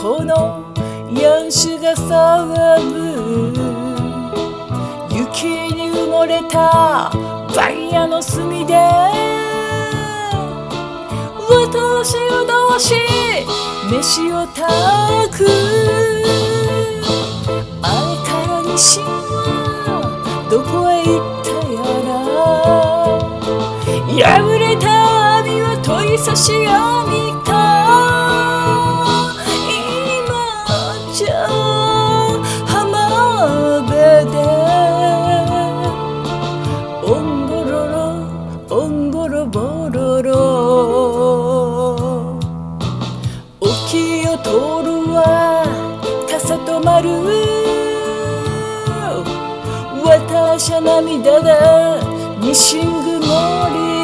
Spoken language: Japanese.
このヤンシュが騒ぐ雪に埋もれた番屋の隅で私をどうし飯を炊くあれから西はどこへ行ったやら破れた網は問い差し網か今じゃ浜辺でオンボロロオンボロボロロ沖を通るは傘と丸私は涙がにしんぐもり